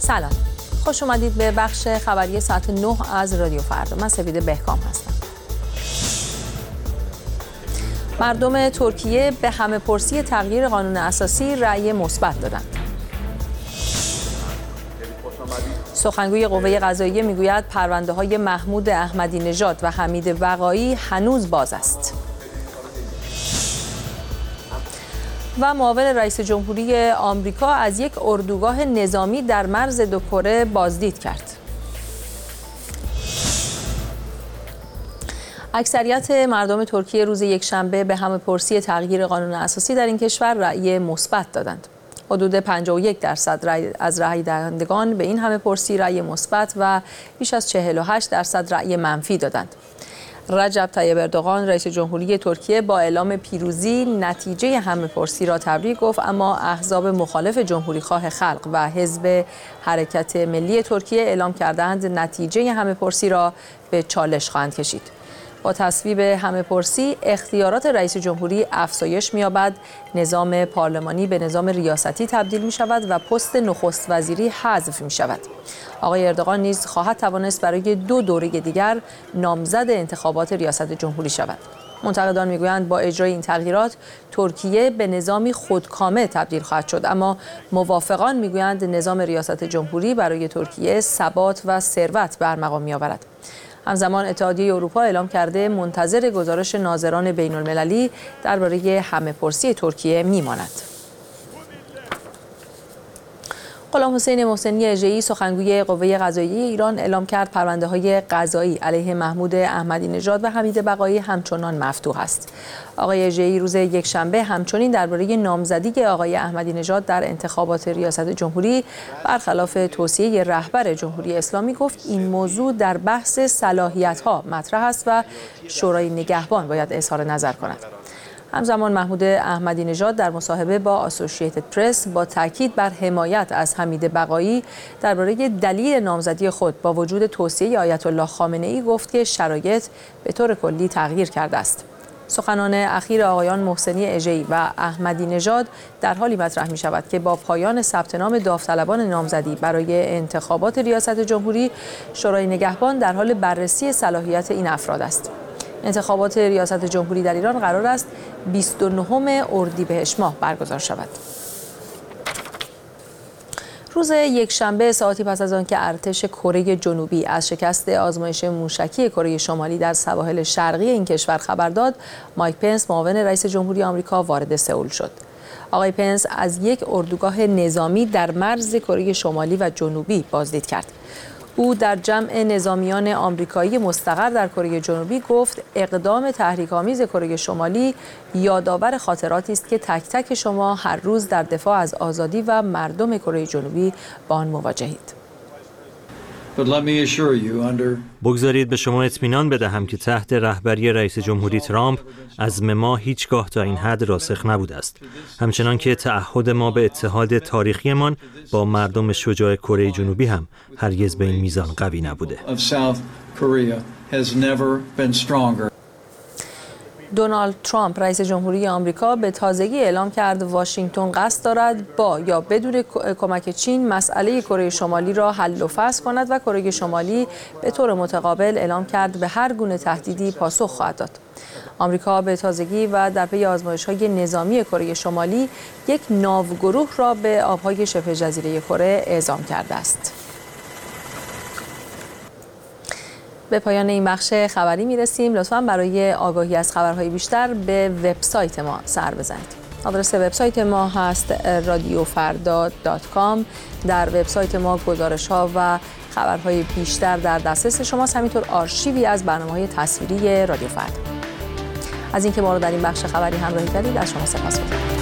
سلام، خوش اومدید به بخش خبری ساعت 9 از رادیو فردا. من سپیده بهکام هستم. مردم ترکیه به همه‌پرسی تغییر قانون اساسی رأی مثبت دادند. سخنگوی قوه قضاییه میگوید پرونده‌های محمود احمدی نژاد و حمید بقایی هنوز باز است. و معاون رئیس جمهوری آمریکا از یک اردوگاه نظامی در مرز دو کره بازدید کرد. اکثریت مردم ترکیه روز یکشنبه به همه‌پرسی تغییر قانون اساسی در این کشور رأی مثبت دادند. حدود 51% از رأی دهندگان به این همه‌پرسی رأی مثبت و بیش از 48% رأی منفی دادند. رجب طیب اردوغان رئیس جمهوری ترکیه با اعلام پیروزی نتیجه همه‌پرسی را تبریک گفت، اما احزاب مخالف جمهوریخواه خلق و حزب حرکت ملی ترکیه اعلام کردند نتیجه همه‌پرسی را به چالش خواهند کشید. با تصویب همه‌پرسی اختیارات رئیس جمهوری افزایش می‌یابد، نظام پارلمانی به نظام ریاستی تبدیل می‌شود و پست نخست وزیری حذف می‌شود. آقای اردوغان نیز خواهد توانست برای 2 دوره دیگر نامزد انتخابات ریاست جمهوری شود. منتقدان میگویند با اجرای این تغییرات ترکیه به نظامی خودکامه تبدیل خواهد شد، اما موافقان میگویند نظام ریاست جمهوری برای ترکیه ثبات و ثروت به ارمغان می‌آورد. همزمان اتحادیه اروپا اعلام کرده منتظر گزارش ناظران بین‌المللی درباره همه‌پرسی ترکیه میماند. غلام حسین محسنی اژه‌ای سخنگوی قوه قضاییه ایران اعلام کرد پرونده‌های قضایی علیه محمود احمدی نژاد و حمید بقایی همچنان مفتوح است. آقای اژه‌ای روز یکشنبه همچنین درباره نامزدی آقای احمدی نژاد در انتخابات ریاست جمهوری برخلاف توصیه رهبر جمهوری اسلامی گفت این موضوع در بحث صلاحیت‌ها مطرح است و شورای نگهبان باید اظهار نظر کند. همزمان محمود احمدی نژاد در مصاحبه با آسوشییتد پرس با تاکید بر حمایت از حمید بقایی درباره دلیل نامزدی خود با وجود توصیه آیت الله خامنه‌ای گفت که شرایط به طور کلی تغییر کرده است. سخنان اخیر آقایان محسنی اژه‌ای و احمدی نژاد در حالی مطرح می شود که با پایان ثبت نام داوطلبان نامزدی برای انتخابات ریاست جمهوری، شورای نگهبان در حال بررسی صلاحیت این افراد است. انتخابات ریاست جمهوری در ایران قرار است 29 اردیبهشت ماه برگزار شود. روز یکشنبه ساعتی پس از آنکه ارتش کره جنوبی از شکست آزمایش موشکی کره شمالی در سواحل شرقی این کشور خبر داد، مایک پنس معاون رئیس جمهوری آمریکا وارد سئول شد. آقای پنس از یک اردوگاه نظامی در مرز کره شمالی و جنوبی بازدید کرد. او در جمع نظامیان آمریکایی مستقر در کره جنوبی گفت اقدام تحریک‌آمیز کره شمالی یادآور خاطراتی است که تک تک شما هر روز در دفاع از آزادی و مردم کره جنوبی با آن مواجهید. بگذارید به شما اطمینان بدهم که تحت رهبری رئیس جمهوری ترامپ عزم ما هیچگاه تا این حد راسخ نبوده است. همچنان که تعهد ما به اتحاد تاریخیمان با مردم شجاع کره جنوبی هم هرگز به این میزان قوی نبوده. دونالد ترامپ رئیس جمهوری آمریکا به تازگی اعلام کرد واشنگتن قصد دارد با یا بدون کمک چین مسئله کره شمالی را حل و فصل کند و کره شمالی به طور متقابل اعلام کرد به هر گونه تهدیدی پاسخ خواهد داد. آمریکا به تازگی و در پی آزمایش‌های نظامی کره شمالی یک ناوگروه را به آب‌های شبه جزیره کره اعزام کرده است. به پایان این بخش خبری میرسیم. لطفاً برای آگاهی از خبرهای بیشتر به وبسایت ما سر بزنید. آدرس وبسایت ما هست radiofarda.com. در وبسایت ما گزارش‌ها و خبرهای بیشتر در دسترس شماست، همینطور آرشیوی از برنامه‌های تصویری رادیو فردا. از اینکه ما رو در این بخش خبری همراهی کردید از شما سپاسگزارم.